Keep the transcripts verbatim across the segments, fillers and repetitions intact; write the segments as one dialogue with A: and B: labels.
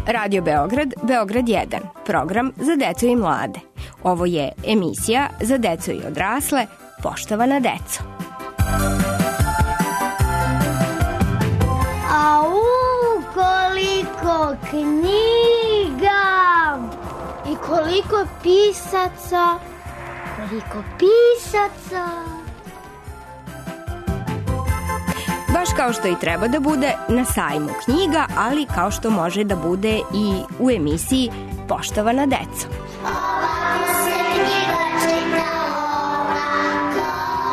A: Radio Beograd, Beograd jedan, program za decu i mlade. Ovo je emisija za decu i odrasle, Poštovana deco.
B: Au, koliko knjiga i koliko pisaca, koliko pisaca.
A: Baš kao što i treba da bude na sajmu knjiga, ali kao što može da bude i u emisiji Poštovana deco.
B: Ovako se knjiga čita, ovako,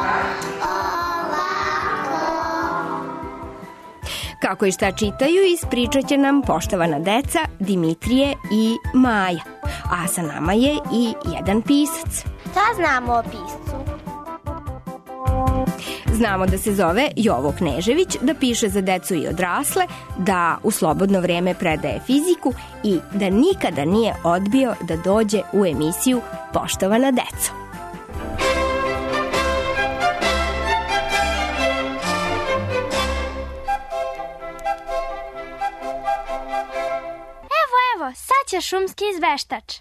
B: ovako.
A: Kako i šta čitaju, ispričat će nam poštovana deca Dimitrije i Maja. A sa nama je i jedan pisac.
B: Šta znamo o piscu?
A: Znamo da se zove Jovo Knežević, da piše za decu i odrasle, da u slobodno vreme predaje fiziku i da nikada nije odbio da dođe u emisiju Poštovana deco.
B: Evo, evo, sad će šumski izveštač.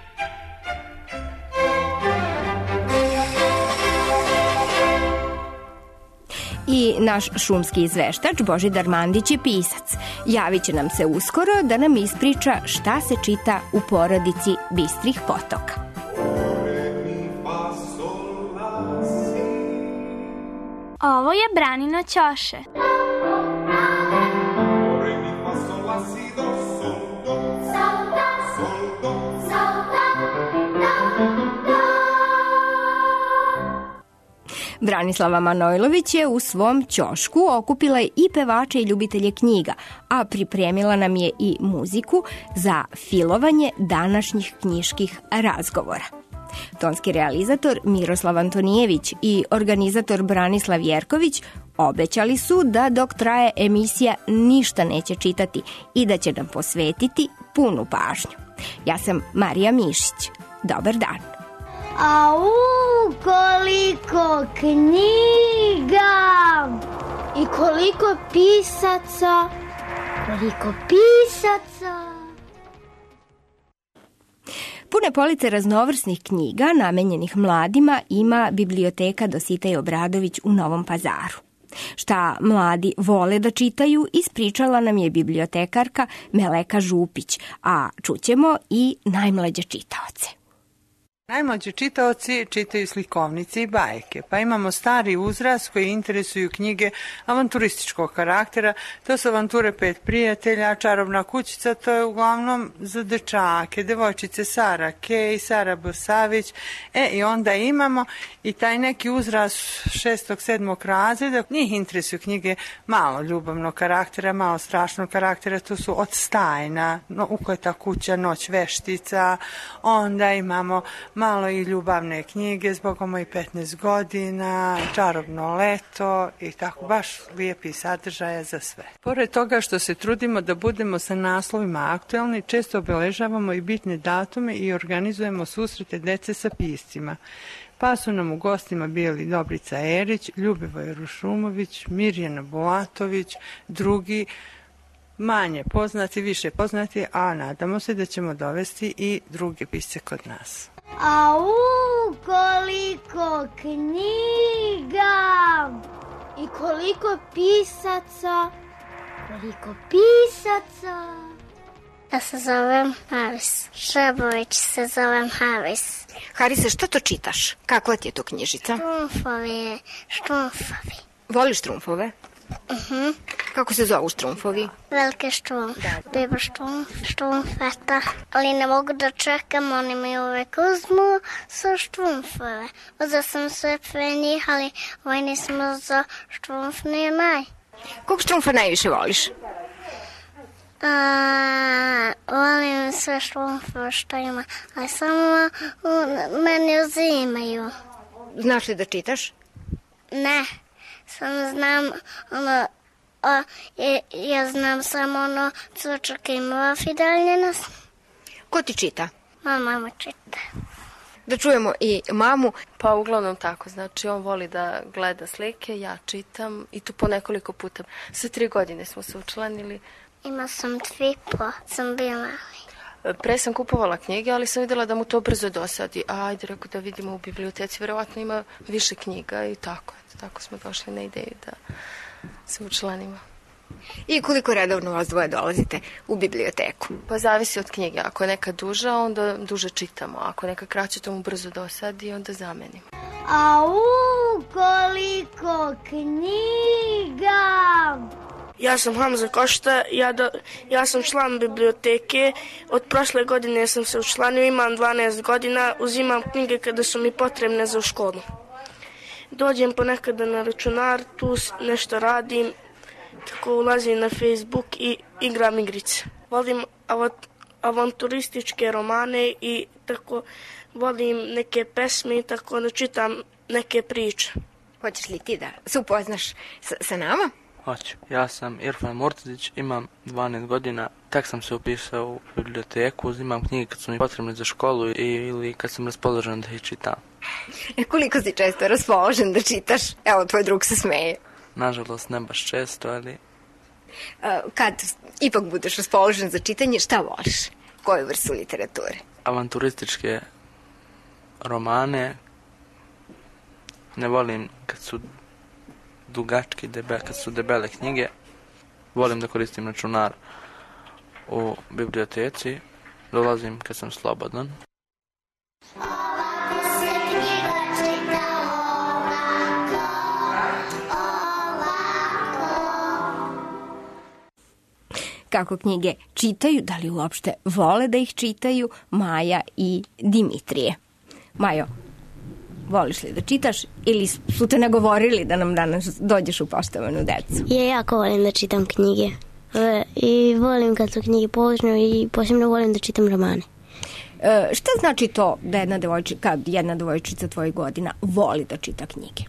A: I naš šumski izveštač Božidar Mandić je pisac. Javit će nam se uskoro da nam ispriča šta se čita u porodici Bistrih potoka.
B: Ovo je Branino ćoše.
A: Branislava Manojlović je u svom ćošku okupila i pevače i ljubitelje knjiga, a pripremila nam je i muziku za filovanje današnjih knjiških razgovora. Tonski realizator Miroslav Antonijević i organizator Branislav Jerković obećali su da dok traje emisija ništa neće čitati i da će nam posvetiti punu pažnju. Ja sam Marija Mišić. Dobar dan.
B: Au, koliko knjiga i koliko pisaca, koliko pisaca.
A: Pune police raznovrsnih knjiga namenjenih mladima ima biblioteka Dositej Obradović u Novom Pazaru. Šta mladi vole da čitaju, ispričala nam je bibliotekarka Meleka Župić, a čućemo i najmlađe čitaoce.
C: Najmlađi čitaoci čitaju slikovnice i bajke, pa imamo stari uzrast koji interesuju knjige avanturističkog karaktera. To su avanture pet prijatelja, čarobna kućica, to je uglavnom za dečake, devojčice Sara Kej, Sara Bosavić. E, i onda imamo i taj neki uzrast šestog, sedmog razreda. Njih interesuju knjige malo ljubavnog karaktera, malo strašnog karaktera, to su od Stajna, no, U koja je ta kuća, Noć veštica. Onda imamo malo i ljubavne knjige, Zbogom mojih petnaest godina, Čarobno leto i tako, baš lijepi sadržaja za sve. Pored toga što se trudimo da budemo sa naslovima aktuelni, često obeležavamo i bitne datume i organizujemo susrete dece sa piscima. Pa su nam u gostima bili Dobrica Erić, Ljubivoj Rušumović, Mirjana Bulatović, drugi manje poznati, više poznati, a nadamo se da ćemo dovesti i druge pisce kod nas.
B: Au, koliko knjiga i koliko pisaca, koliko pisaca.
D: Ja se zovem Haris. Šebović se zovem Haris.
A: Harise, šta to čitaš? Kakva ti je to knjižica?
D: Štrumfovi, štrumfovi.
A: Voliš štrumfove?
D: Uh-huh.
A: Kako se zovu štrumfovi?
D: Velike štrumf, biba štrumf, štrumfeta. Ali ne mogu da čekam, oni mi uvek uzmu sa štrumfove. Uzela sam sve pre njih, ali ovaj nisam za štrumf nije maj.
A: Kog štrumfa najviše voliš?
D: A, volim sve štrumfove što ima, ali samo uh, meni uzimaju.
A: Znaš li da čitaš?
D: Ne, samo znam ono, a, ja, ja znam samo ono Cvrčak i Mlaf i Daljenost.
A: Ko ti čita?
D: Mama, mama čita.
A: Da čujemo i mamu.
E: Pa uglavnom tako, znači on voli da gleda slike, ja čitam i tu po nekoliko puta. Sve tri godine smo se učlanili,
D: Ima sam dvi po, sam bio mali.
E: Pre sam kupovala knjige, ali sam vidjela da mu to brzo dosadi. Ajde, rekao da vidimo u biblioteci, vjerovatno ima više knjiga i tako. Tako smo došli na ideju da se učlanimo.
A: I koliko redovno vas dvoje dolazite u biblioteku?
E: Pa zavisi od knjige. Ako je neka duža, onda duže čitamo. Ako je neka kraća, to mu brzo dosadi, onda zamenimo.
B: Au, koliko knjiga!
F: Ja sam Hamza Košta, ja, do, ja sam član biblioteke. Od prošle godine sam se učlanio, imam dvanaest godina, uzimam knjige kada su mi potrebne za školu. Dođem ponekada na računar, tu nešto radim, tako ulazim na Facebook i igram igrice. Volim avanturističke romane i tako volim neke pesme i tako da čitam neke priče.
A: Hoćeš li ti da se upoznaš sa, sa nama?
G: Hoću. Ja sam Irfan Murtazić, imam dvanaest godina, tek sam se upisao u biblioteku, uzimam knjige kad su mi potrebne za školu ili kad sam raspoložen da ih čitam.
A: E, koliko si često raspoložen da čitaš? Evo, tvoj drug se smeje.
G: Nažalost, ne baš često, ali...
A: Kad ipak budeš raspoložen za čitanje, šta voliš? Koju vrstu literature?
G: Avanturističke romane. Ne volim kad su dugački, debe, kad su debele knjige. Volim da koristim računar u biblioteci. Dolazim kad sam slobodan.
A: Kako knjige čitaju, da li uopšte vole da ih čitaju, Maja i Dimitrije. Majo, voliš li da čitaš ili su te nagovorili da nam danas dođeš u Poštovanu decu?
D: Ja jako volim da čitam knjige e, i volim kad su knjige poučne i posebno volim da čitam romane.
A: E, šta znači to da jedna devojčica, jedna devojčica tvojih godina voli da čita knjige?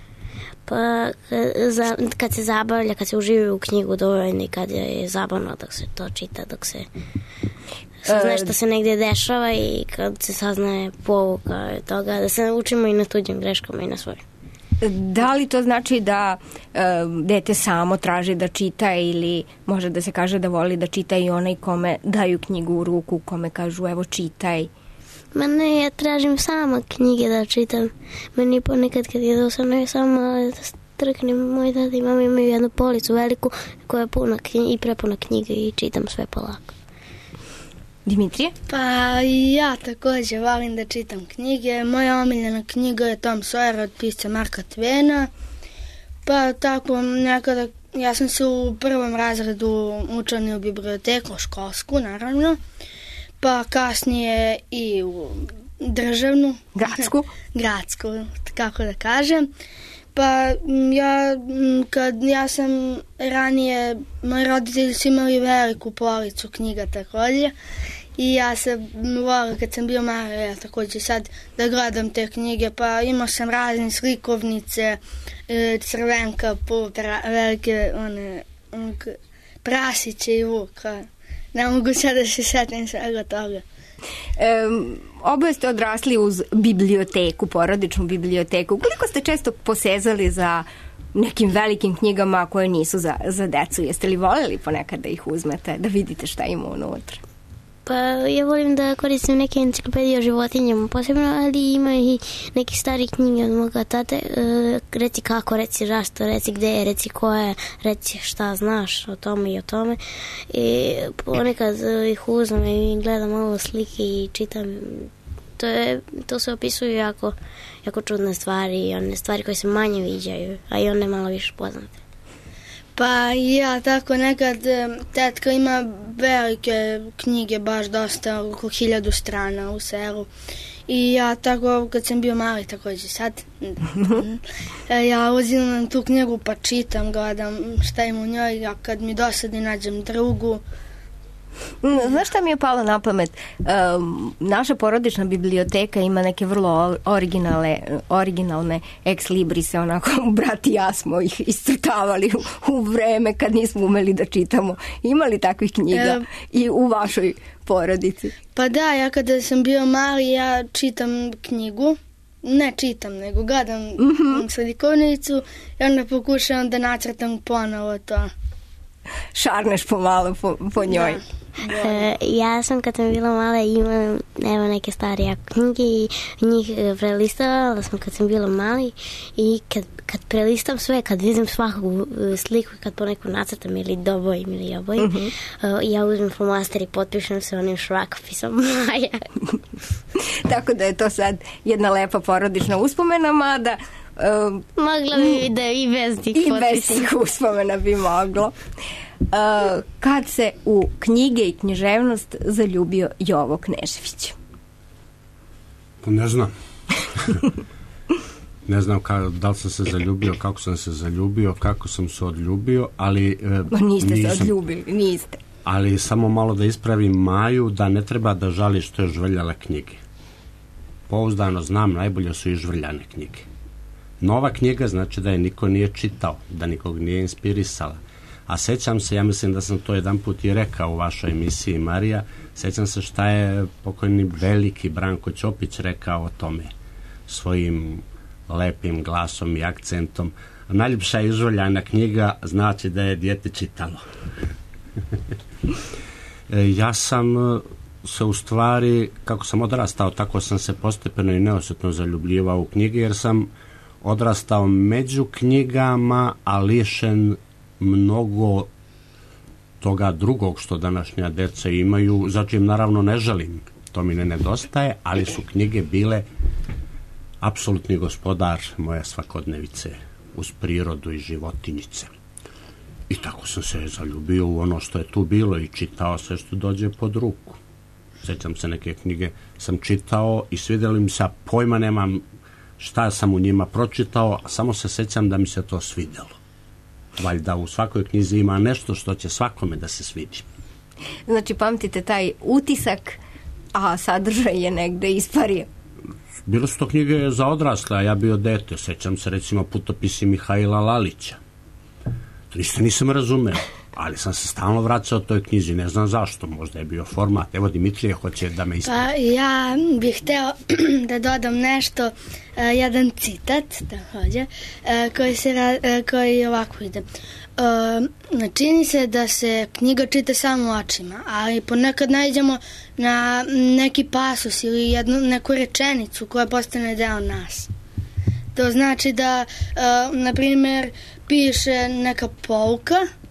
D: Pa za, kad se zabavlja, kad se uživi u knjigu dovoljno i kad je zabavno dok se to čita, dok se sazna što se negdje dešava i kad se saznaje pouka toga, da se učimo i na tuđim greškama i na svojim.
A: Da li to znači da e, dete samo traži da čita ili može da se kaže da voli da čita i onaj kome daju knjigu u ruku, kome kažu evo čitaj?
D: Ma ne, ja tražim sama knjige da čitam. Meni ponekad kad je dosadno ja sama da strknem, moj tata i mama imaju jednu policu veliku koja je puna knjiga i prepuna knjiga i čitam sve polako.
A: Dimitrije?
H: Pa ja također volim da čitam knjige. Moja omiljena knjiga je Tom Sawyer od pisca Marka Twena. Pa tako nekada, ja sam se u prvom razredu učlanio u biblioteku, školsku naravno, pa kasnije i u državnu.
A: Gradsku?
H: Gradsku, kako da kažem. Pa ja, kad ja sam ranije, moji roditelji su imali veliku policu knjiga također i ja sam volila kad sam bio mali, ja također sad da gledam te knjige, pa imao sam razne slikovnice, Crvenka, Putra, velike one, prasiće i vuka. Ne mogu sad da se setim svega toga.
A: E, oboje ste odrasli uz biblioteku, porodičnu biblioteku. Koliko ste često posezali za nekim velikim knjigama koje nisu za, za decu? Jeste li voljeli ponekad da ih uzmete, da vidite šta ima unutra?
D: Pa ja volim da koristim neke enciklopedije o životinjama posebno, ali ima i neki stari knjige od moga tate. E, reci kako, reci zašto, reci gde je, reci ko je, reci šta znaš o tome i o tome. I ponekad ih uzmem i gledam malo slike i čitam. To, je, to se opisuju jako, jako čudne stvari i one stvari koje se manje viđaju, a i one malo više poznate.
H: Pa ja tako nekad, tetka ima velike knjige, baš dosta, oko hiljadu strana u selu. I ja tako, kad sam bio mali, također sad, ja uzimam tu knjigu pa čitam, gledam šta ima u njoj, a kad mi dosadi nađem drugu.
A: Znaš šta mi je palo na pamet? Um, naša porodična biblioteka ima neke vrlo originalne, originalne ex librise, onako, brat i ja smo ih iscrtavali u, u vreme kad nismo umeli da čitamo. Ima li takvih knjiga e, i u vašoj porodici?
H: Pa da, ja kada sam bio mali, ja čitam knjigu. Ne čitam, nego gledam mm-hmm. slikovnicu i onda pokušavam da nacrtam ponovo to.
A: šarneš pomalo po, po njoj.
D: E, ja sam kad sam bila mala imam evo neke stare jako knjige i njih prelistavala sam kad sam bila mali i kad, kad prelistam sve, kad vidim svaku sliku, kad poneku nacrtam ili dobojim ili obojim, mm-hmm. uh, ja uzmem flomaster i potpišem se onim šrakopisom Maja.
A: Tako da je to sad jedna lepa porodična uspomena, mada Uh,
D: mogla bi da i bez tih
A: i
D: potpisa.
A: bez tih uspomena bi moglo. Uh, kad se u knjige i književnost zaljubio Jovo Knežević?
I: Pa ne znam. Ne znam ka, da li sam se zaljubio, kako sam se zaljubio, kako sam se odljubio, ali...
A: Ma niste
I: nisam,
A: se odljubili, niste.
I: Ali samo malo da ispravim Maju, da ne treba da žali što je žvrljala knjige. Pouzdano znam, najbolje su i žvrljane knjige. Nova knjiga znači da je niko nije čitao, da nikog nije inspirisala. A sećam se, ja mislim da sam to jedan put i rekao u vašoj emisiji Marija, sećam se šta je pokojni veliki Branko Ćopić rekao o tome svojim lepim glasom i akcentom. Najljepša izvoljana knjiga znači da je dijete čitalo. Ja sam se u stvari, kako sam odrastao, tako sam se postepeno i neosjetno zaljubljivao u knjige, jer sam odrastao među knjigama, a lišen mnogo toga drugog što današnja deca imaju, za čim naravno ne žalim, to mi ne nedostaje, ali su knjige bile apsolutni gospodar moje svakodnevice uz prirodu i životinjice. I tako sam se zaljubio u ono što je tu bilo i čitao sve što dođe pod ruku. Sjećam se, neke knjige sam čitao i svidjeli mi se, a pojma nemam šta sam u njima pročitao, a samo se sjećam da mi se to svidjelo. Valjda u svakoj knjizi ima nešto što će svakome da se svidi.
A: Znači, pamtite taj utisak, a sadržaj je negde ispario.
I: Bile su to knjige za odrasle, a ja bio dete. Sjećam se recimo putopisi Mihajla Lalića. To ništa nisam razumeo, ali sam se stalno vraćao toj knjizi, ne znam zašto, možda je bio format. Evo, Dimitrije hoće da me ispravi.
H: Pa ja bih hteo da dodam nešto, uh, jedan citat takođe, uh, koji, se, uh, koji ovako ide. Uh, čini se da se knjiga čita samo očima, ali ponekad nađemo na neki pasus ili jednu, neku rečenicu koja postane deo nas. To znači da, uh, na primjer, piše neka pouka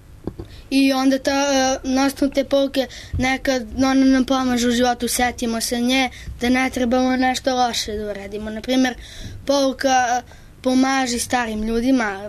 H: i onda ta, uh, na osnovu te pouke nekad ona nam pomaže u životu, setimo se nje da ne trebamo nešto loše da uradimo. Na primjer, pouka uh, pomaži starim ljudima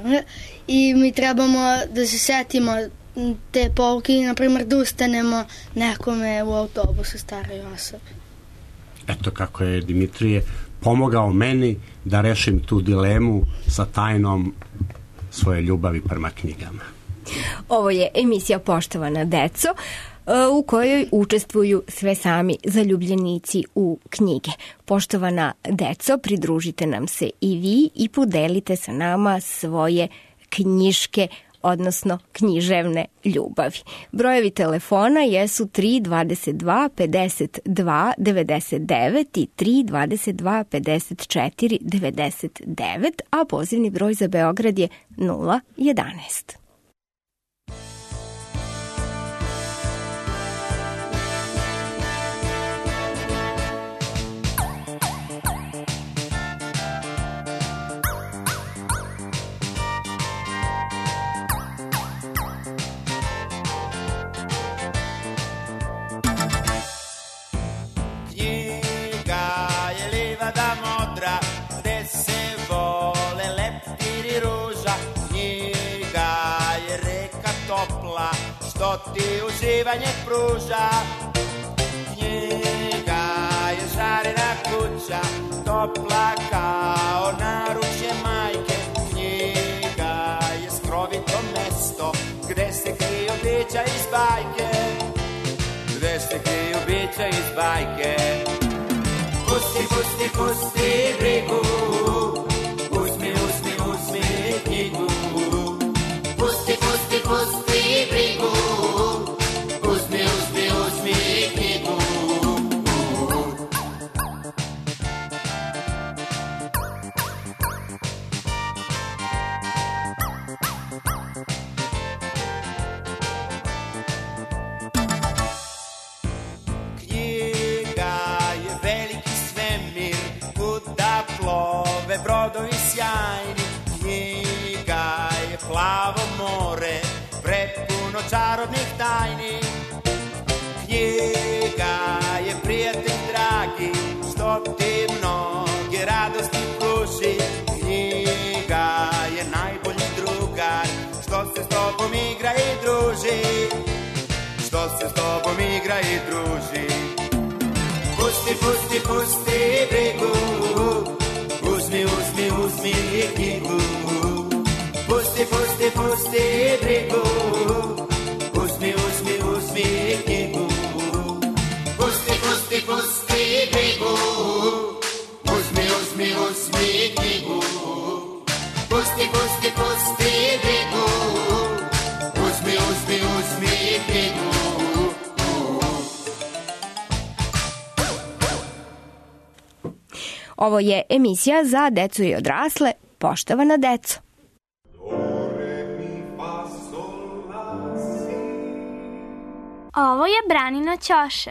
H: i mi trebamo da se setimo te pouke i, na primjer, da ustanemo nekome u autobusu staroj osobi.
I: Eto kako je Dimitrije pomogao meni da rešim tu dilemu sa tajnom svoje ljubavi prema knjigama.
A: Ovo je emisija Poštovana deco, u kojoj učestvuju sve sami zaljubljenici u knjige. Poštovana deco, pridružite nam se i vi i podelite sa nama svoje knjiške, odnosno književne ljubavi. Brojevi telefona jesu tri dvadeset dva pedeset dva devedeset devet i tri dvadeset dva pedeset četiri devedeset devet, a pozivni broj za Beograd je nula jedanaest.
J: Što ti uživanje pruža. Knjiga je žarena kuća, topla kao naručje majke. Knjiga je skrovito mesto gde se kriju bića iz bajke, gde se kriju bića iz bajke. Pusti, pusti, pusti brigu, uzmi, uzmi, uzmi knjigu. Pusti, pusti, pusti brigu, uzmi, uzmi, uzmi knjigu. gradovi sjajni. Knjiga je plavo more, prepuno čarobnih tajni. Knjiga je prijatelj dragi, što ti mnoge radosti pruži. Knjiga je najbolji drugar, što se s tobom igra i druži. Što se s tobom igra i druži. Pusti, pusti, pusti brigu, uzmi, uzmi, uzmi knjigu. Pusti, pusti, pusti brigu, uzmi, uzmi, uzmi knjigu. Pusti, pusti, pusti brigu, uzmi, uzmi, uzmi knjigu. Pusti, pusti, pusti brigu, uzmi, uzmi, uzmi knjigu.
A: Ovo je emisija za decu i odrasle. Poštovana deco.
K: Ovo je Branino ćoše.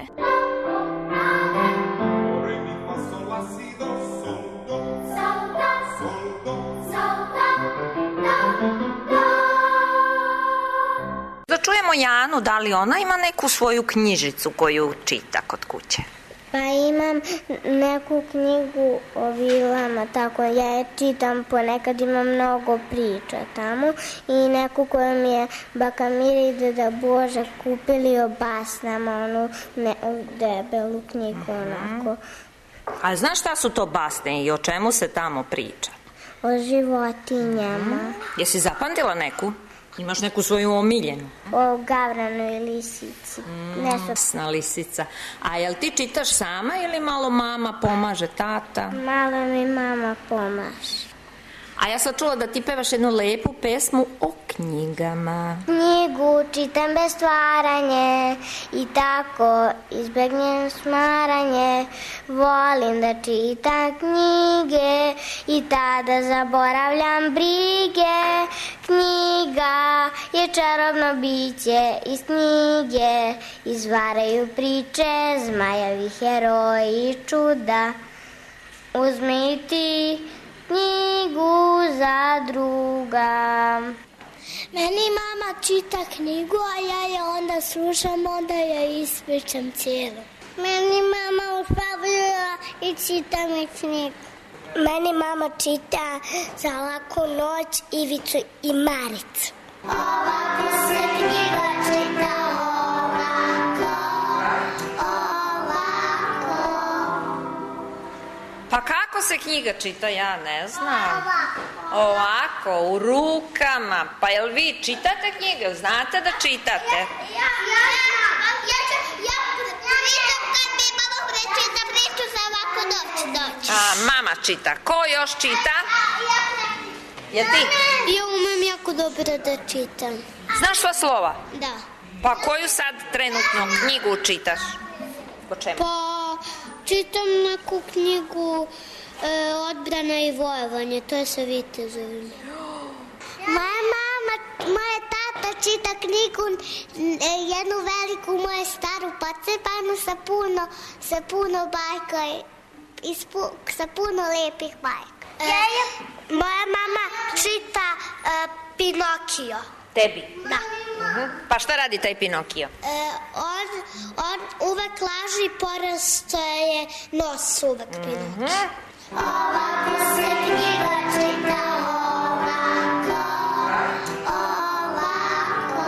L: Da čujemo Janu, da li ona ima neku svoju knjižicu koju čita kod kuće?
D: Pa imam neku knjigu o vilama, tako ja je čitam, ponekad imam mnogo priča tamo i neku koju mi je baka Mira i deda Bože kupili o basnama, onu ne, debelu knjigu onako.
L: A znaš šta su to basne i o čemu se tamo priča?
D: O životinjama.
L: Mm. Jesi zapamtila neku? Imaš neku svoju omiljenu?
D: O Gavranoj lisici.
L: Mm, Basna lisica. A jel ti čitaš sama ili malo mama pomaže, tata?
D: Malo mi mama pomaže.
L: A ja sam čula da ti pevaš jednu lepu pesmu o knjigama.
D: Knjigu čitam bez stvaranje i tako izbegnem smaranje. Volim da čitam knjige i tada zaboravljam brige. Knjiga je čarobno biće, iz knjige izvaraju priče, zmajevi heroji i čuda. Uzmi i ti knjigu za druga.
M: Meni mama čita knjigu, a ja je onda slušam, onda je ispričam cijelu.
D: Meni mama uspavljala i čita mi knjigu.
M: Meni mama čita Za laku noć, Ivicu i Maricu.
D: Ovako se knjiga čita, ovako, ovako.
L: Pa kako se knjiga čita, ja ne znam. Ovako, u rukama. Pa jel vi čitate knjige? Znate da čitate?
D: Ja, ja, ja, ja, ja, pričam kad mi mama prečita priču za ovako noć, noć.
L: A, mama čita. Ko još čita? Je ti?
M: Ja umem jako dobro da čitam.
L: Znaš sva slova?
M: Da.
L: Pa koju sad trenutno knjigu čitaš? Po čemu?
M: Pa čitam neku knjigu e, Odbrana i vojevanje, to je sa vitezovima.
D: Moja mama, moja tata čita knjigu, jednu veliku, moju staru pocepanu sa puno, sa puno bajka i sa puno lepih bajka. E, moja mama čita uh, Pinokio.
L: Tebi?
D: Da.
L: Uh-huh. Pa šta radi taj Pinokio?
M: E, on, on uvek laži, porasto je nos uvek Pinokio.
L: Uh-huh.
D: Ovako se knjiga čita, ovako, ovako.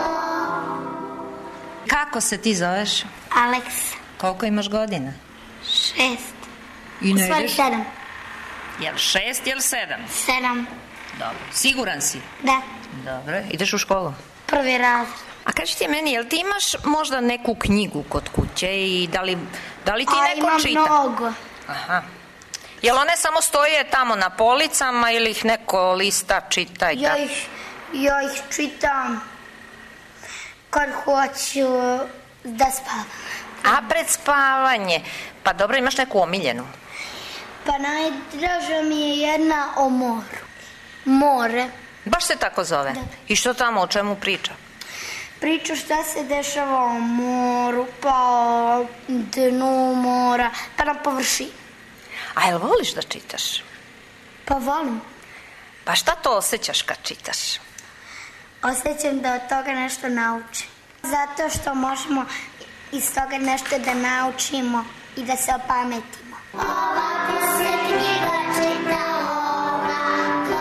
L: Kako se ti zoveš?
D: Aleksa.
L: Koliko imaš godina?
D: Šest.
L: I ne
D: Stvari
L: ideš?
D: sedam.
L: Jel šest, jel sedam?
D: Sedam.
L: Dobro. Siguran si?
D: Da.
L: Dobro. Ideš u školu?
D: Prvi razred.
L: A kaži ti meni, jel ti imaš možda neku knjigu kod kuće i da li, da li ti
D: A,
L: neko
D: imam
L: čita?
D: mnogo.
L: Aha. Jel one samo stoje tamo na policama ili ih neko lista, čita i
D: Ja
L: tako?
D: ih, ja ih čitam kad hoću da spavam.
L: A pred spavanje? Pa dobro, imaš neku omiljenu?
D: Pa najdraža mi je jedna o moru. More.
L: Baš se tako zove?
D: Da.
L: I što tamo, o čemu priča?
D: Priča šta se dešava o moru, pa o dnu mora, pa na površini.
L: A jel voliš da čitaš?
M: Pa volim.
L: Pa šta to osjećaš kad čitaš?
M: Osjećam da od toga nešto naučim. Zato što možemo iz toga nešto da naučimo i da se opametimo. Ovako se knjiga čita, ovako,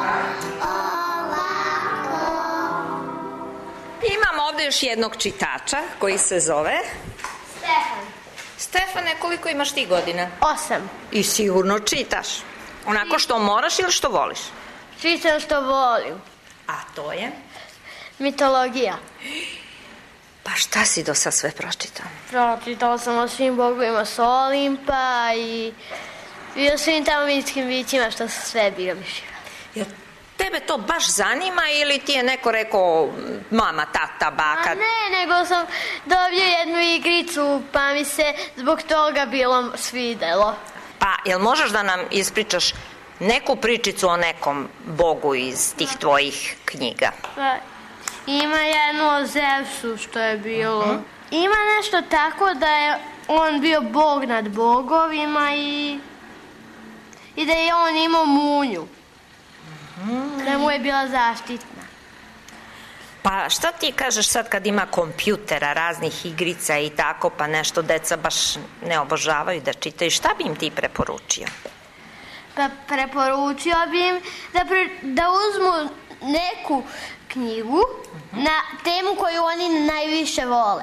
M: ovako.
L: Imam ovde još jednog čitača koji se zove...
M: Stefan.
L: Stefane, koliko imaš ti godina?
H: Osam.
L: I sigurno čitaš. Onako što moraš ili što voliš?
H: Čitam što volim.
L: A to je?
H: Mitologija.
L: Pa šta si do sad sve pročitao?
H: Pročitala sam o svim bogovima s Olimpa i, i o svim tamo mitskim bićima što su sve bili živali.
L: Jel tebe to baš zanima ili ti je neko rekao mama, tata, baka?
H: A ne, nego sam dobio jednu igricu pa mi se zbog toga bilo svidelo.
L: Pa jel možeš da nam ispričaš neku pričicu o nekom bogu iz tih tvojih knjiga?
H: Pa, ima jedno o Zevsu što je bilo. Uh-huh. Ima nešto tako da je on bio bog nad bogovima i, i da je on imao munju. Uh-huh. Da mu je bila zaštitna.
L: Pa šta ti kažeš sad kad ima kompjutera, raznih igrica i tako, pa nešto deca baš ne obožavaju da čitaju, šta bi im ti preporučio?
H: Pa preporučio bi im da, pre, da uzmu neku knjigu uh-huh. na temu koju oni najviše vole.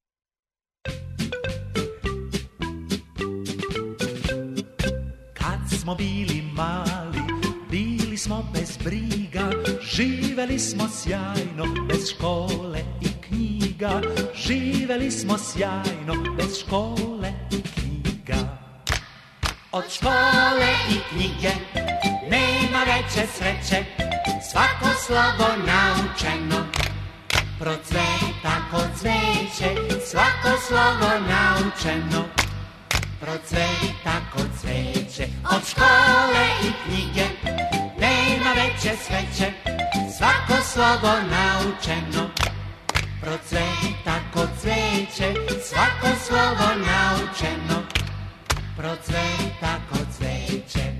K: Kad smo bili mali, bili smo bez briga, živeli smo sjajno, bez škole i knjiga. Živeli smo sjajno, bez škole i knjiga. Od škole i knjige nema veće sreće, svako slovo naučeno procveta ko cveće, svako slovo naučeno procveta ko cveće. Od škole i knjige nema veće sreće, svako slovo naučeno procveta ko cveće, svako slovo naučeno procveta ko cveće.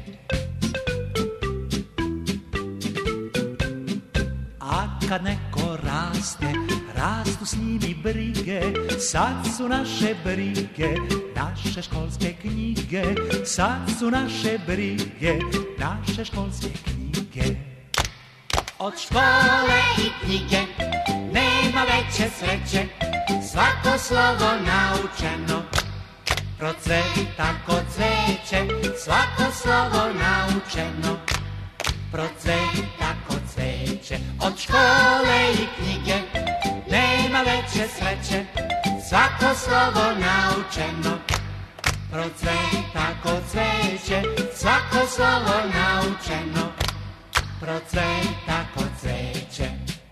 K: A kad neko raste, rastu s njim i brige, sad su naše brige, naše školske knjige, sad su naše brige, naše školske knjige. Od škole i knjige nema veće sreće, svako slovo naučeno procveta ko cveće, svako slovo naučeno procveta ko cveće. Od škole i knjige nema veće sreće, svako slovo naučeno procveta ko cveće, svako slovo naučeno procveta ko cveće.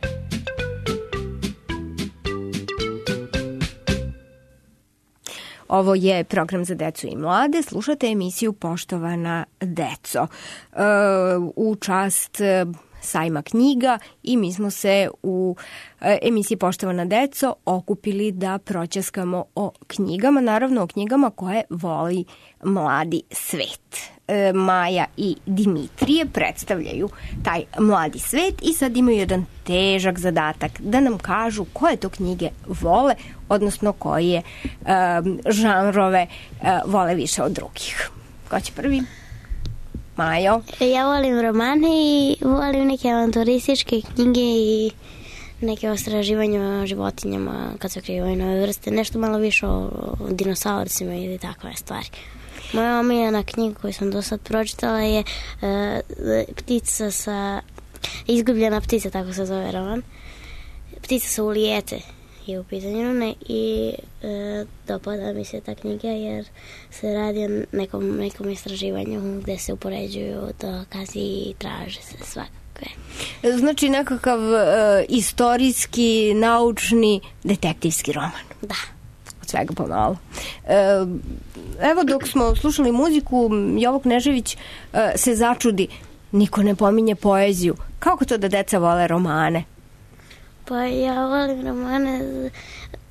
A: Ovo je program za decu i mlade. Slušate emisiju Poštovana deco. E, u čast sajma knjiga i mi smo se u emisiji Poštovana deco okupili da proćaskamo o knjigama, naravno o knjigama koje voli mladi svet. E, Maja i Dimitrije predstavljaju taj mladi svet i sad imaju jedan težak zadatak da nam kažu koje to knjige vole, odnosno koje um, žanrove uh, vole više od drugih. Ko će prvi? Majo?
M: Ja volim romane i volim neke avanturističke knjige i neke istraživanja o životinjama kad se otkrivaju nove vrste, nešto malo više o dinosaurcima ili takve stvari. Moja omiljena knjiga koju sam do sad pročitala je uh, ptica sa... Izgubljena ptica, tako se zove roman. Ptica sa ulijete je u pitanju ne, i e, dopada mi se ta knjiga jer se radi o nekom, nekom istraživanju gde se upoređuju dokazi i traže se svakakve.
A: Znači nekakav e, istorijski, naučni, detektivski roman.
M: Da.
A: Od svega pomalo. E, evo dok smo slušali muziku, Jovo Knežević e, se začudi. Niko ne pominje poeziju. Kako to da deca vole romane?
M: Pa ja volim romane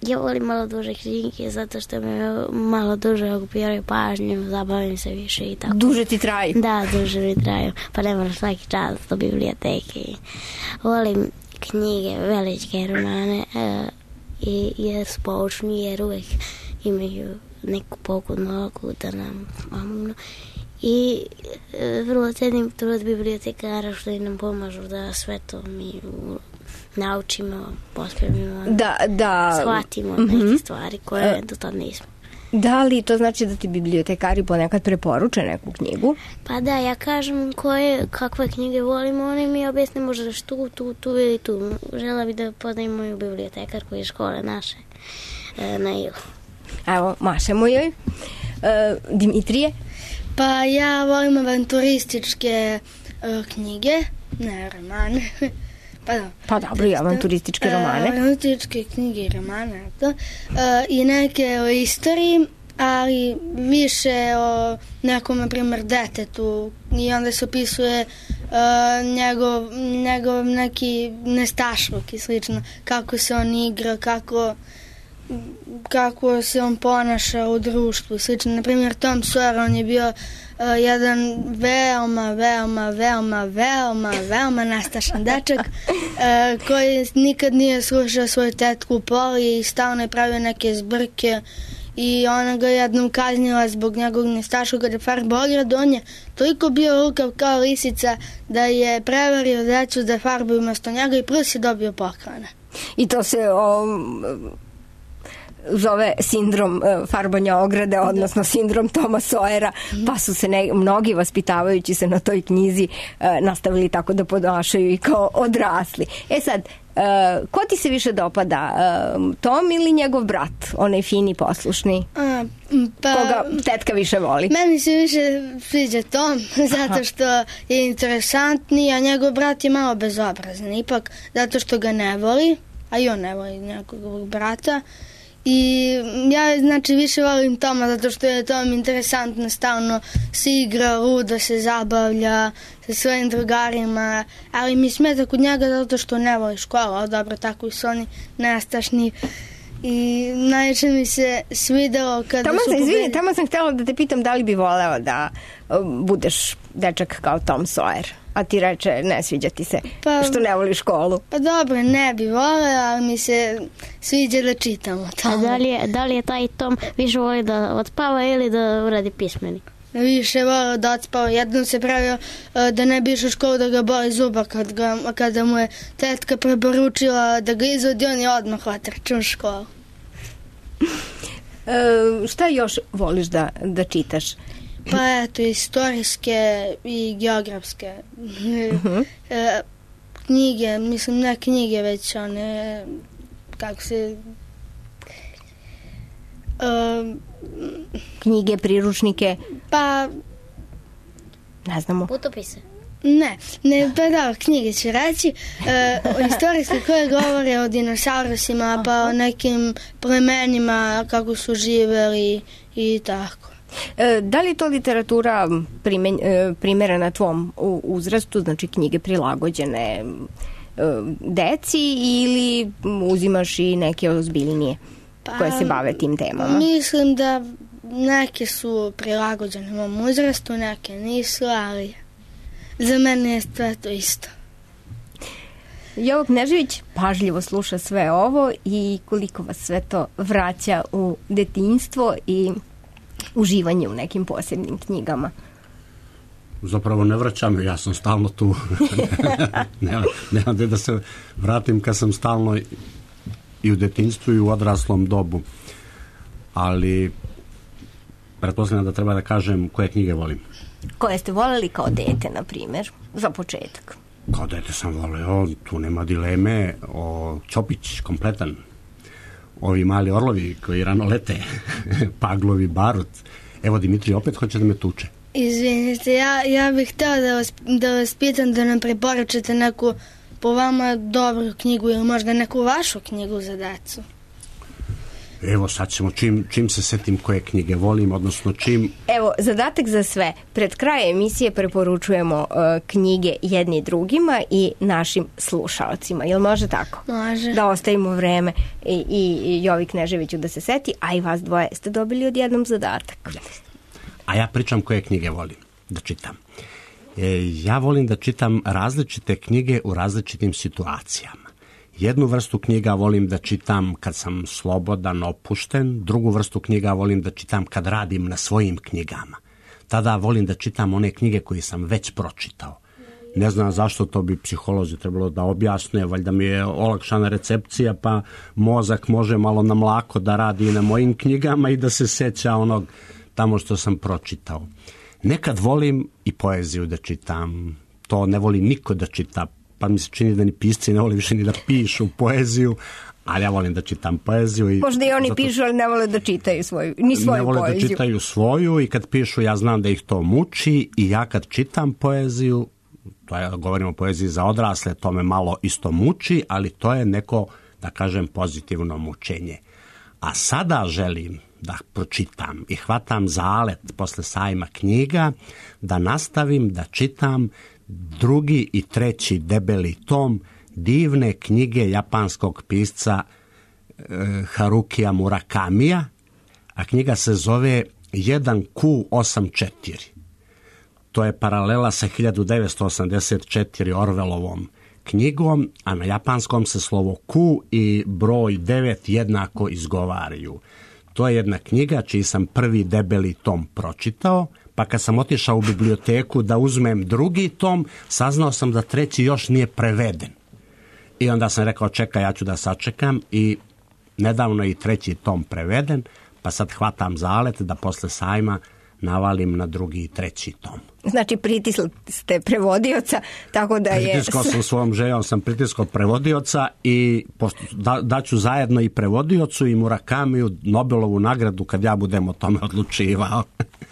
M: Ja volim malo duže knjige zato što me malo duže okupiraju pažnju, zabavim se više i tako.
A: Duže ti traju?
M: Da, duže mi traju, pa ne moram svaki čas do biblioteke. Volim knjige, velike romane e, i, jer su poučni, jer uvek imaju neku pokudnu oku da nam pomognu. I e, vrlo cenim trud bibliotekara što nam pomažu da sve to mi naučimo, pospremimo,
A: da, da.
M: shvatimo neke mm-hmm. stvari koje do tad nismo.
A: Da li to znači da ti bibliotekari ponekad preporuče neku knjigu?
M: Pa da, ja kažem koje, kakve knjige volimo, oni mi objasne možda tu, tu, tu ili tu. Žela bi da poznajem moju bibliotekarku iz škole naše e, na Ilu.
A: Evo, mašemo joj. E, Dimitrije?
H: Pa ja volim avanturističke e, knjige, ne romane. Pa, da.
A: Pa dobro, i avanturističke romane.
H: Avanturističke knjige i romane. To. E, I neke o istoriji, ali više o nekom, na primjer, detetu. I onda se opisuje uh, njegov, njegov neki nestašluk i slično. Kako se on igra, kako, kako se on ponaša u društvu i slično. Na primjer, Tom Sawyer, on je bio uh, jedan veoma, veoma, veoma, veoma, veoma nastašan dečak uh, koji nikad nije slušao svoju tetku u poli i stalno je pravio neke zbrke i ona ga jednom kaznila zbog njegovog nestašluka da farba ogradu. On je toliko bio lukav kao lisica da je prevario decu da farbaju umesto njega i plus je dobio poklone.
A: I to se o, zove sindrom uh, farbanja ograde, odnosno sindrom Toma Sawyera, pa su se ne, mnogi vaspitavajući se na toj knjizi uh, nastavili tako da ponašaju i kao odrasli. E sad, Uh, ko ti se više dopada, uh, Tom ili njegov brat, onaj fini, poslušni?
H: A, pa,
A: koga tetka više voli?
H: Meni se više sviđa Tom, zato što je interesantniji, a njegov brat je malo bezobrazan, ipak zato što ga ne voli, a i on ne voli njegovog brata. I ja znači više volim Toma zato što je Tom interesantno, stalno se igra, ludo se zabavlja sa svojim drugarima, ali mi smeta kod njega zato što ne voli škola, ali dobro, tako i su oni nestašni. I najviše mi se svidelo kada
A: tamo
H: su...
A: Sam, izvini, tamo sam htjela da te pitam da li bi voleo da um, budeš dečak kao Tom Sawyer, a ti reče ne sviđa ti se pa, što ne voli školu.
H: Pa dobro, ne bi voleo, ali mi se sviđa da čitamo tamo.
M: A da li je, da li je taj Tom više voli da odspava ili da uradi pismenik?
H: Više voleo da odspava. Jednom se pravio uh, da ne bi išao u školu da ga boli zuba kad ga, kada mu je tetka preporučila da ga izvodi, on je odmah otrčao u školu.
A: E, šta još voliš da, da čitaš?
H: Pa eto, istorijske i geografske uh-huh. e, knjige, mislim ne knjige, već one, kako se... E,
A: knjige, priručnike?
H: Pa...
A: Ne znamo.
M: Putopise?
H: Ne, ne, pa da, knjige ću reći. E, o istorijske koje govore o dinosaurusima, pa o nekim plemenima, kako su živeli i tako.
A: E, da li to literatura primen, e, primjerena tvom uzrastu, znači knjige prilagođene e, deci ili uzimaš i neke ozbiljnije pa, koje se bave tim temama?
H: Mislim da neke su prilagođene mom uzrastu, neke nisu, ali za mene je sve to isto.
A: Jovo Knežević pažljivo sluša sve ovo i koliko vas sve to vraća u detinjstvo i uživanje u nekim posebnim knjigama.
I: Zapravo ne vraćam, ja sam stalno tu. nema, nema da se vratim kad sam stalno i u detinjstvu i u odraslom dobu. Ali pretpostavljam da treba da kažem koje knjige volim.
A: Koje ste voleli kao dete, na primjer, za početak?
I: Kao dete sam voleo, tu nema dileme, o Ćopić kompletan. Ovi mali orlovi koji rano lete, Paglovi, Barut. Evo, Dimitrij opet hoće da me tuče.
H: Izvinite, ja, ja bih htio da vas, da vas pitam da nam preporučite neku po vama dobru knjigu ili možda neku vašu knjigu za decu.
I: Evo sad ćemo, čim, čim se setim koje knjige volim, odnosno čim...
A: Evo, zadatak za sve. Pred krajem emisije preporučujemo uh, knjige jedni drugima i našim slušalcima. Jel može tako?
H: Može.
A: Da ostavimo vreme i, i, i Jovi Kneževiću da se seti, a i vas dvoje ste dobili odjednom zadatak.
I: A ja pričam koje knjige volim da čitam. E, ja volim da čitam različite knjige u različitim situacijama. Jednu vrstu knjiga volim da čitam kad sam slobodan, opušten, drugu vrstu knjiga volim da čitam kad radim na svojim knjigama. Tada volim da čitam one knjige koje sam već pročitao. Ne znam zašto, to bi psiholozi trebalo da objasne, valjda mi je olakšana recepcija, pa mozak može malo na mlako da radi na mojim knjigama i da se seća onog tamo što sam pročitao. Nekad volim i poeziju da čitam, to ne voli niko da čita, pa mi se čini da ni pisci ne vole više ni da pišu poeziju, ali ja volim da čitam poeziju. I
A: možda i oni
I: zato...
A: pišu, ali ne vole da čitaju svoju, ni svoju
I: ne vole
A: poeziju.
I: Da čitaju svoju i kad pišu ja znam da ih to muči i ja kad čitam poeziju, to je, govorimo o poeziji za odrasle, to me malo isto muči, ali to je neko, da kažem, pozitivno mučenje. A sada želim da pročitam i hvatam zalet posle sajma knjiga, da nastavim da čitam drugi i treći debeli tom divne knjige japanskog pisca e, Harukija Murakamija, a knjiga se zove jedan Q osam četiri. To je paralela sa hiljadu devetsto osamdeset četiri Orwellovom knjigom, a na japanskom se slovo Q i broj devet jednako izgovaraju. To je jedna knjiga čiji sam prvi debeli tom pročitao, pa kad sam otišao u biblioteku da uzmem drugi tom, saznao sam da treći još nije preveden. I onda sam rekao, čekaj, ja ću da sačekam, i nedavno je i treći tom preveden, pa sad hvatam zalet da posle sajma navalim na drugi i treći tom.
A: Znači, pritisli ste prevodioca, tako da je...
I: Pritiskao sam svojom željom, sam pritiskao prevodioca i da, daću zajedno i prevodiocu i Murakamiju Nobelovu nagradu kad ja budem o tome odlučivao.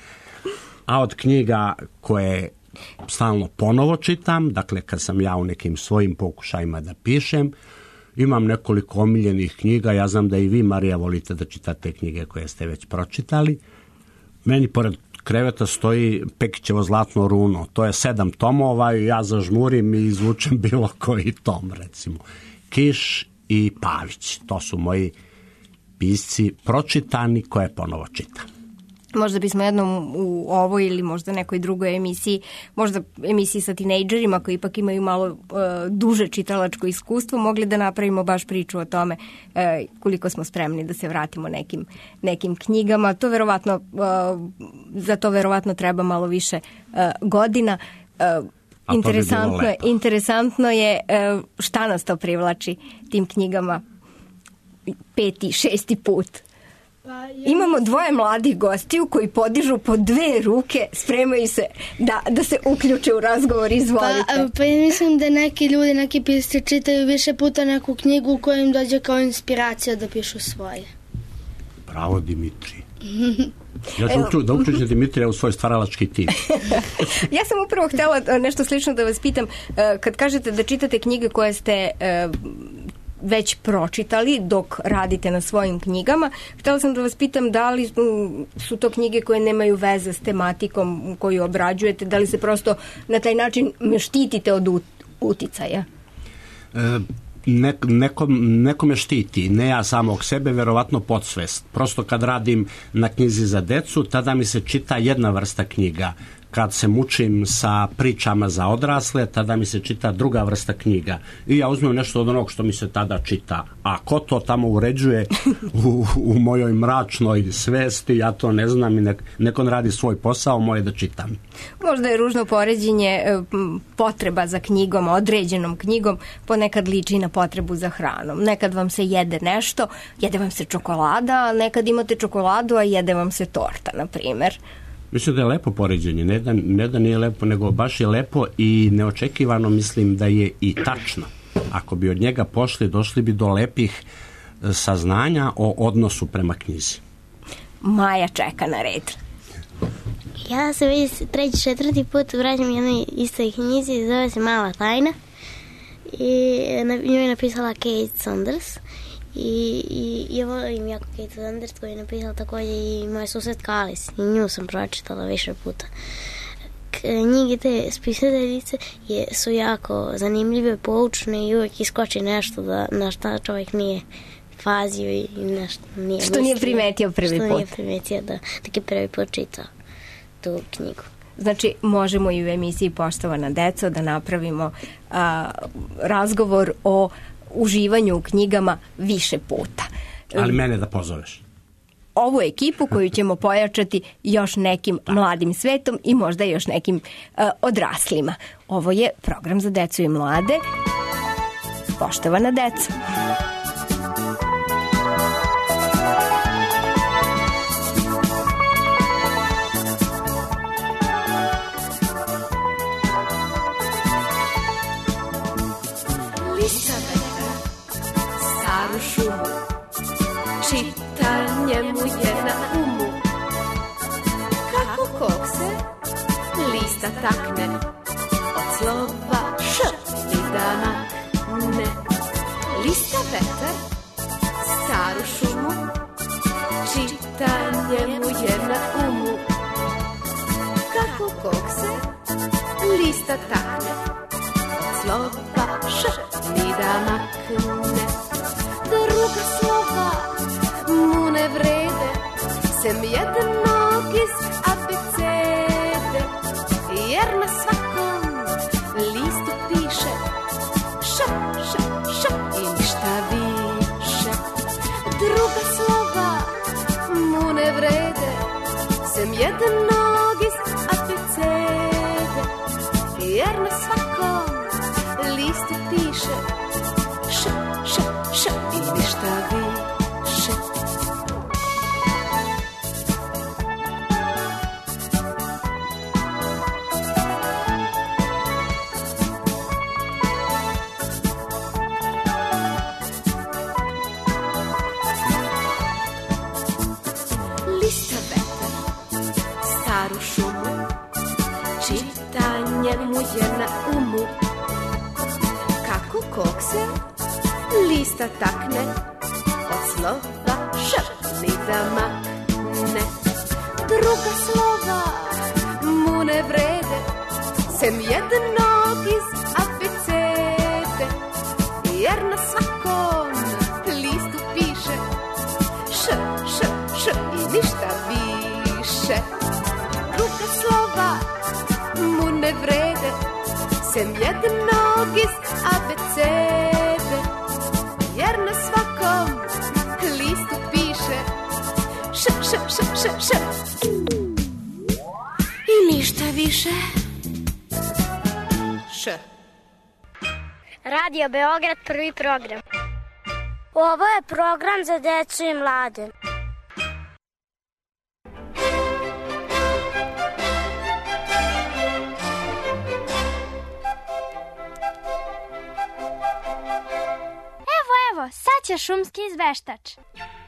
I: A od knjiga koje stalno ponovo čitam, dakle kad sam ja u nekim svojim pokušajima da pišem, imam nekoliko omiljenih knjiga. Ja znam da i vi, Marija, volite da čitate knjige koje ste već pročitali. Meni pored kreveta stoji Pekićevo zlatno runo. To je sedam tomova i ja zažmurim i izvučem bilo koji tom, recimo. Kiš i Pavić. To su moji pisci pročitani koje ponovo čitam.
A: Možda bismo jednom u ovoj ili možda nekoj drugoj emisiji, možda emisiji sa tinejdžerima koji ipak imaju malo uh, duže čitalačko iskustvo, mogli da napravimo baš priču o tome uh, koliko smo spremni da se vratimo nekim, nekim knjigama. To verovatno, uh, za to verovatno treba malo više uh, godina. Uh, interesantno, je, interesantno je uh, šta nas to privlači tim knjigama peti, šesti put. Imamo dvoje mladih gostiju koji podižu po dve ruke, spremaju se da, da se uključe u razgovor. Izvolite.
H: Pa, pa ja mislim da neki ljudi, neki pisci čitaju više puta neku knjigu u kojoj im dođe kao inspiracija da pišu svoje.
I: Bravo, Dimitri. Ja ću uklju, da uključim Dimitrija u svoj stvaralački tim.
A: Ja sam upravo htjela nešto slično da vas pitam. Kad kažete da čitate knjige koje ste već pročitali dok radite na svojim knjigama, htjela sam da vas pitam da li su to knjige koje nemaju veze s tematikom koju obrađujete, da li se prosto na taj način štitite od uticaja?
I: E, ne, nekom, nekome štiti, ne ja samog sebe, verovatno podsvest. Prosto kad radim na knjizi za decu, tada mi se čita jedna vrsta knjiga. Kad se mučim sa pričama za odrasle, tada mi se čita druga vrsta knjiga. I ja uzmem nešto od onog što mi se tada čita. A ko to tamo uređuje u, u mojoj mračnoj svesti, ja to ne znam i nek, neko radi svoj posao, moje da čitam.
A: Možda je ružno poređenje, potreba za knjigom, određenom knjigom, ponekad liči na potrebu za hranom. Nekad vam se jede nešto, jede vam se čokolada, a nekad imate čokoladu, a jede vam se torta, na primjer.
I: Mislim da je lepo poređenje, ne da, ne da nije lepo, nego baš je lepo i neočekivano, mislim da je i tačno. Ako bi od njega pošli, došli bi do lepih saznanja o odnosu prema knjizi.
A: Maja čeka na red.
M: Ja se već treći, četvrti put vraćam jednoj istoj knjizi, zove se Mala tajna i nju je napisala Kate Saunders I, i ja volim jako Kate Landert koji je napisala takođe i Moj sused Kalis. I nju sam pročitala više puta. Knjige te spisateljice je, su jako zanimljive, poučne i uvek iskoči nešto da, na šta čovjek nije fazio i nešto nije
A: što nije primetio prvi
M: što
A: put.
M: Što nije primetio da tako je prvi put čitao tu knjigu.
A: Znači, možemo i u emisiji Poštovana deco da napravimo a, razgovor o uživanju u knjigama više puta.
I: Ali mene da pozoveš.
A: Ovu ekipu koju ćemo pojačati još nekim mladim svetom i možda još nekim uh, odraslima. Ovo je program za decu i mlade. Poštovana deca.
N: Lista vetra, staru šumu, čitanje mu je na umu. Kako kokse, lista takne, od slova š i da makne. Lista vetar, staru šumu, čitanje mu je na umu. Kako kokse, lista takne, od slova š i da makne. Druga slova mu ne vrede, sem jednog iz abecede, jer na svakom listu piše š, š, š i ništa više. Druga slova mu ne vrede, sem jednog iz abecede, jer na svakom listu piše š, š, š i ništa više. Mu je na umu. Kako kokse lista takne, od slova š ni da makne. Druga slova mu ne vrede, sem jednog iz abecede, jer na svakom listu piše š, š, š i ništa više. Druga slova mu ne vrede, sem jednog iz abecede, jer na svakom listu piše š, š, š, š, š i ništa više. Š.
O: Radio Beograd, prvi program. Ovo je program za decu i mlade.
B: Evo, sad će šumski izveštač.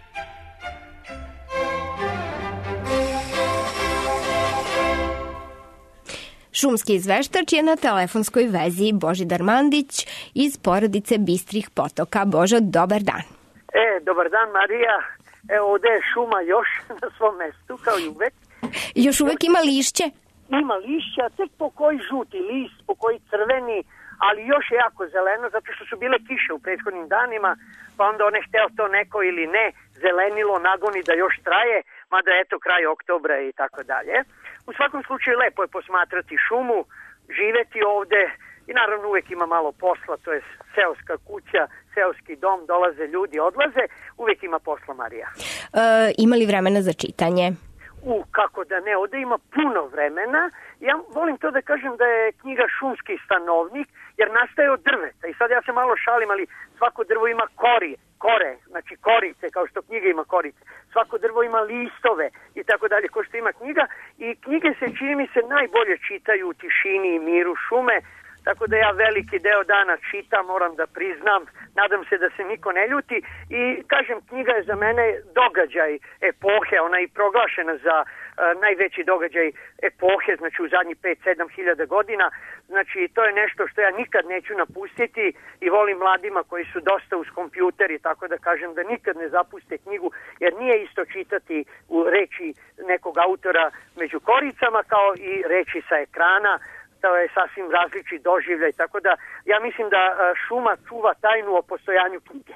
A: Šumski izveštač je na telefonskoj vezi Božidar Mandić iz porodice Bistrih potoka. Božo, dobar dan.
P: E, dobar dan, Marija. Evo, ovde je šuma još na svom mestu, kao i uvek.
A: Još uvek ima lišće?
P: Ima lišća, tek po koji žuti list, po koji crveni, ali još je jako zeleno, zato što su bile kiše u prethodnim danima, pa onda one hteo to neko ili ne, zelenilo nagoni da još traje, mada eto kraj oktobra i tako dalje. U svakom slučaju lepo je posmatrati šumu, živeti ovde i naravno uvek ima malo posla, to je seoska kuća, seoski dom, dolaze ljudi, odlaze, uvek ima posla, Marija.
A: E, ima li vremena za čitanje?
P: U, kako da ne, ovde ima puno vremena. Ja volim to da kažem da je knjiga šumski stanovnik, jer nastaje od drveta. I sad ja se malo šalim, ali svako drvo ima kori, kore, znači korice, kao što knjiga ima korice. Svako drvo ima listove i tako dalje, kao što ima knjiga. I knjige se, čini mi se, najbolje čitaju u tišini i miru šume. tako da ja veliki deo dana čitam, moram da priznam, nadam se da se niko ne ljuti i kažem, knjiga je za mene događaj epohe, ona je i proglašena za uh, najveći događaj epohe, znači u zadnjih pet sedam hiljada godina, znači to je nešto što ja nikad neću napustiti i volim mladima koji su dosta uz kompjuteri, tako da kažem da nikad ne zapuste knjigu, jer nije isto čitati u reči nekog autora među koricama kao i reči sa ekrana, to je sasvim različit doživljaj, tako da ja mislim da šuma čuva tajnu o postojanju knjige.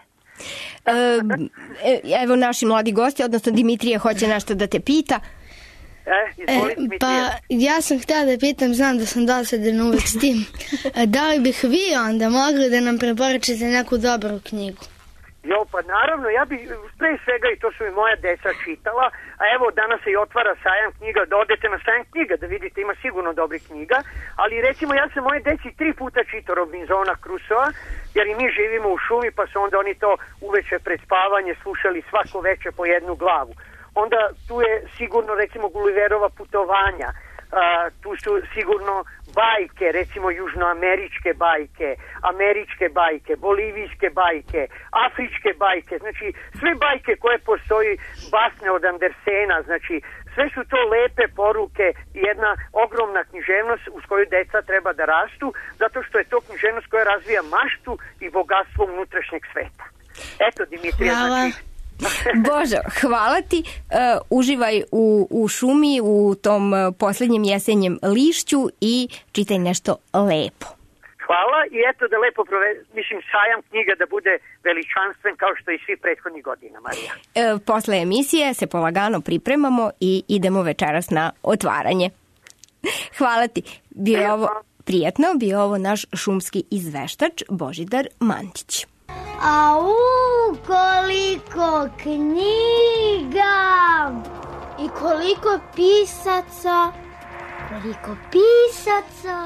A: E, evo naši mladi gosti, odnosno Dimitrije hoće nešto da te pita.
P: E, izvoli,
H: e, pa ja sam htjela da pitam, znam da sam dosadan uvijek s tim, da li bih vi onda mogli da nam preporučite neku dobru knjigu?
P: Jo, pa naravno, ja bih pre svega, i to su i moja deca čitala, a evo danas se i otvara sajam knjiga, da odete na sajam knjiga, da vidite, ima sigurno dobrih knjiga, ali recimo ja sam moje deci tri puta čitao Robinsona Crusoa, jer i mi živimo u šumi, pa su onda oni to uveče pred spavanje slušali svako veče po jednu glavu. Onda tu je sigurno recimo Gulliverova putovanja, Uh, tu su sigurno bajke, recimo južnoameričke bajke, američke bajke, bolivijske bajke, afričke bajke, znači sve bajke koje postoji, basne od Andersena, znači sve su to lepe poruke i jedna ogromna književnost uz koju deca treba da rastu, zato što je to književnost koja razvija maštu i bogatstvo unutrašnjeg sveta. Eto, Dimitrija,
H: Hvala.
P: znači...
A: Božo, hvala ti. Uh, uživaj u, u šumi, u tom uh, posljednjem jesenjem lišću i čitaj nešto lepo.
P: Hvala i eto da lepo provede, mislim, sajam knjiga da bude veličanstven kao što i svi prethodnih godina, Marija.
A: Uh, posle emisije se polagano pripremamo i idemo večeras na otvaranje. Hvala ti. Bio je ovo prijatno, bio ovo naš šumski izveštač Božidar Mantić.
O: Au, koliko knjiga! I koliko pisaca! Koliko pisaca!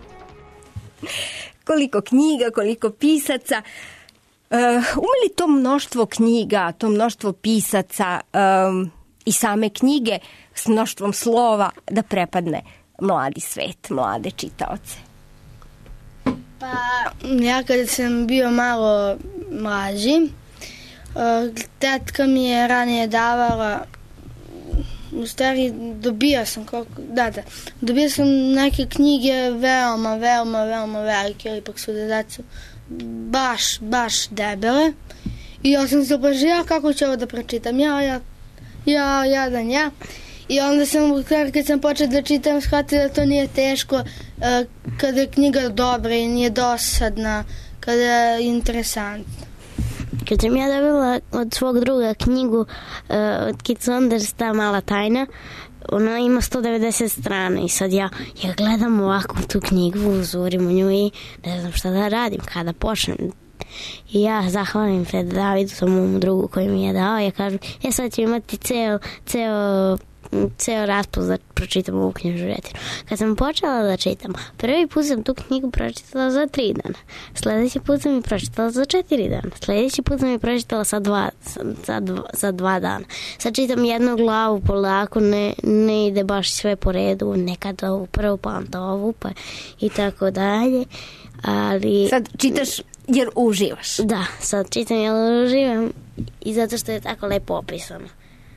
A: Koliko knjiga, koliko pisaca. Uh, ume li to mnoštvo knjiga, to mnoštvo pisaca um, i same knjige s mnoštvom slova da prepadne mladi svet, mlade čitaoce?
H: Pa ja kada sam bio malo mlađi, tetka mi je ranije davala, u stvari dobio sam, koliko, da, da, dobio sam neke knjige veoma, veoma, veoma velike, ali ipak su dedacu baš, baš debele. I ja sam se plažila kako ću ovo da pročitam, ja, ja, ja, jadan, ja. I onda sam, kad sam počela da čitam, shvatila da to nije teško, kada je knjiga dobra i nije dosadna, kada je interesantna.
M: Kad sam ja dobila od svog druga knjigu uh, od Kit Saunders, Ta mala tajna, ona ima sto devedeset strana i sad ja, ja gledam ovako tu knjigu, uzurim u nju i ne znam šta da radim, kada počnem. I ja zahvalim pred Davidu, tomu drugu koji mi je dao, ja kažem, ja sad ću imati ceo, ceo ceo raspust da pročitam ovu književštinu. Kad sam počela da čitam, prvi put sam tu knjigu pročitala za tri dana. Sljedeći put sam je pročitala za četiri dana. Sljedeći put sam je pročitala za dva, za dva, za dva dana. Sad čitam jednu glavu polako, ne, ne ide baš sve po redu, nekad ovu prvu, pa onda ovu, pa i tako dalje. Ali...
A: Sad čitaš jer uživaš.
M: Da, sad čitam jer uživam i zato što je tako lepo opisano.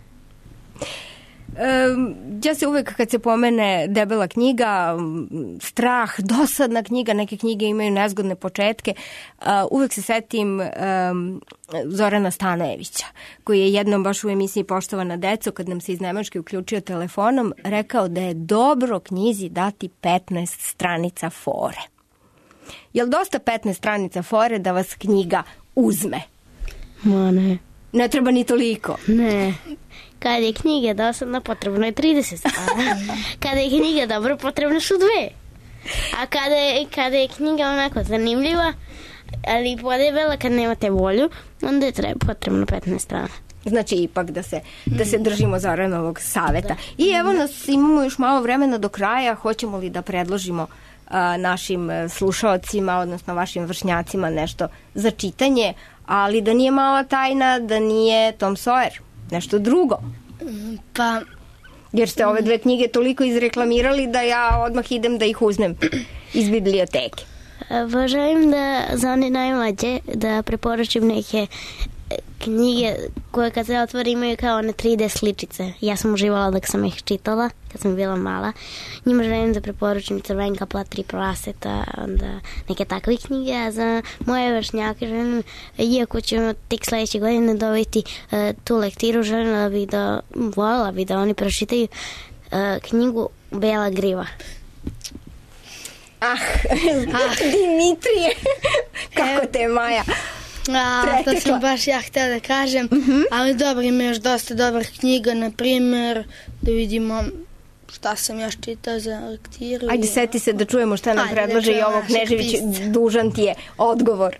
A: Um, ja se uvek kad se pomene debela knjiga, strah, dosadna knjiga, neke knjige imaju nezgodne početke, uh, uvek se setim um, Zorana Stanojevića, koji je jednom baš u emisiji Poštovana deco, kad nam se iz Nemačke uključio telefonom, rekao da je dobro knjizi dati petnaest stranica fore. Jel dosta petnaest stranica fore da vas knjiga uzme?
M: Ma ne.
A: Ne treba ni toliko.
M: Ne. Kada je knjiga dosadna, potrebno je trideset strana. Kada je knjiga dobro, potrebno su dve. A kada je, kada je knjiga onako zanimljiva, ali podebela, kad nemate volju, onda je treba, potrebno petnaest strana.
A: Znači ipak da se, da se držimo Zoranovog saveta. I evo nas, imamo još malo vremena do kraja, hoćemo li da predložimo a, našim slušaocima, odnosno vašim vršnjacima nešto za čitanje, ali da nije mala tajna, da nije Tom Sawyer, nešto drugo.
H: Pa...
A: Jer ste ove dve knjige toliko izreklamirali da ja odmah idem da ih uzmem iz biblioteke.
M: Pa želim da za one najmlađe da preporučim neke knjige koje kad se otvori imaju kao one tri D sličice. Ja sam uživala dok sam ih čitala kad sam bila mala. Njima želim da preporučim Crvenka, Plat, Tri praseta, onda neke takve knjige. A za moje vršnjake želim, iako ćemo tek sledeće godine dobiti uh, tu lektiru, želim da bi da voljela bi da oni pročitaju uh, knjigu Bela griva.
A: Ah, ah. Dimitrije, kako te Maja
H: A, to sam baš ja htjela da kažem, uh-huh. ali dobro, ima još dosta dobrih knjiga, na primjer, da vidimo šta sam još čitao za lektiru.
A: Ajde, seti se da čujemo šta nam Ajde, predlaže i ovo Knežević, dužan ti je odgovor.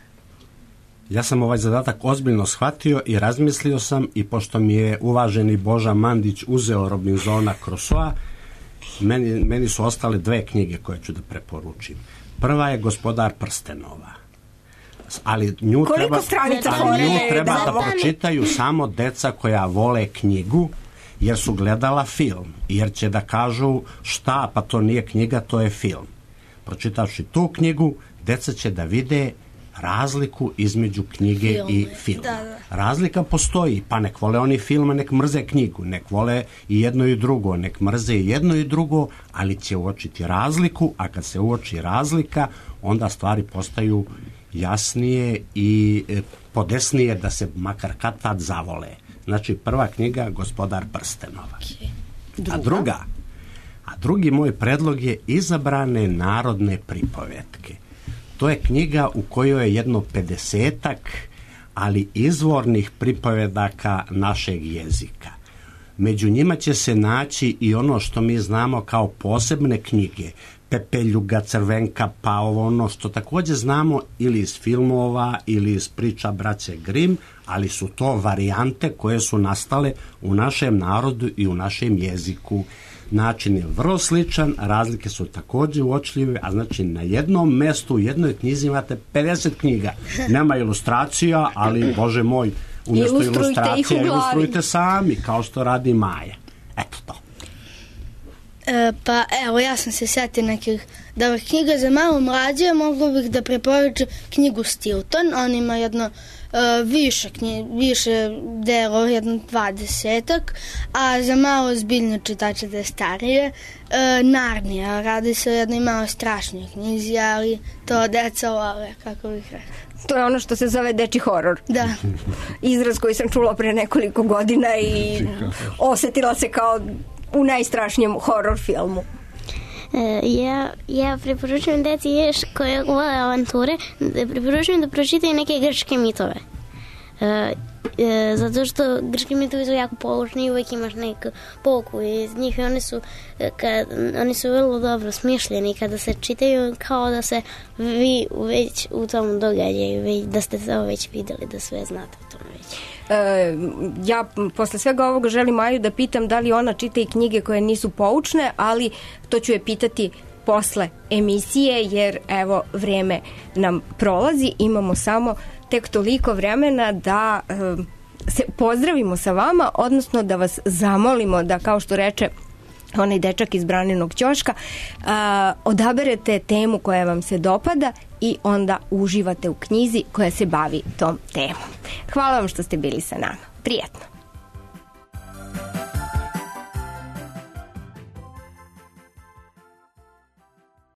I: Ja sam ovaj zadatak ozbiljno shvatio i razmislio sam, i pošto mi je uvaženi Boža Mandić uzeo Robinsona Crusoa, meni, meni su ostale dve knjige koje ću da preporučim. Prva je Gospodar prstenova. Ali nju
A: Koliko
I: treba,
A: stranica
I: ali nju treba da, da pročitaju samo deca koja vole knjigu, jer su gledala film, jer će da kažu šta, pa to nije knjiga, to je film. Pročitavši tu knjigu, deca će da vide razliku između knjige film. i filma. Da, da. Razlika postoji, pa nek vole oni filma, nek mrze knjigu, nek vole i jedno i drugo, nek mrze i jedno i drugo, ali će uočiti razliku, a kad se uoči razlika, onda stvari postaju jasnije i podesnije da se makar kad tad zavole. Znači, prva knjiga Gospodar prstenova. Okay. Druga. A druga, a drugi moj predlog je Izabrane narodne pripovetke. To je knjiga u kojoj je jedno pedesetak, ali izvornih pripovedaka našeg jezika. Među njima će se naći i ono što mi znamo kao posebne knjige, Pepeljuga, Crvenka, pa ovo ono što takođe znamo ili iz filmova ili iz priča braće Grimm, ali su to varijante koje su nastale u našem narodu i u našem jeziku. Način je vrlo sličan, razlike su takođe uočljive, a znači na jednom mestu, u jednoj knjizi imate pedeset knjiga. Nema ilustracija, ali, Bože moj, umjesto ilustracija ilustrujte sami, kao što radi Maja. Eto to.
H: E, pa evo, ja sam se sjetio nekih dobrih knjiga za malo mlađe, mogla bih da preporučim knjigu Stilton. On ima jedno uh, više, knjige, više delo, jedno dvadesetak, a za malo zbiljno čitače da je starije, uh, Narnija. Radi se o jednoj malo strašnoj knjizi, ali to deca vole, kako bih rekla.
A: To je ono što se zove dečji horor.
H: Da.
A: Izraz koji sam čula pre nekoliko godina i osetila se kao u najstrašnijem horor filmu.
M: E, ja, ja preporučujem deci još koje vole avanture, da preporučujem da pročitaju neke grčke mitove. E, e, zato što grčki mitovi su jako poučni i uvijek imaš neku pouku iz njih i oni su, kad, oni su vrlo dobro smišljeni kada se čitaju kao da se vi već u tom događaju, da ste to već videli, da sve znate o tom već.
A: E, ja posle svega ovoga želim Maju da pitam da li ona čita i knjige koje nisu poučne, ali to ću je pitati posle emisije, jer evo vreme nam prolazi, imamo samo tek toliko vremena da e, se pozdravimo sa vama, odnosno da vas zamolimo da, kao što reče onaj dečak iz Braninog ćoška, a, odaberete temu koja vam se dopada i onda uživate u knjizi koja se bavi tom temom. Hvala vam što ste bili sa nama. Prijetno.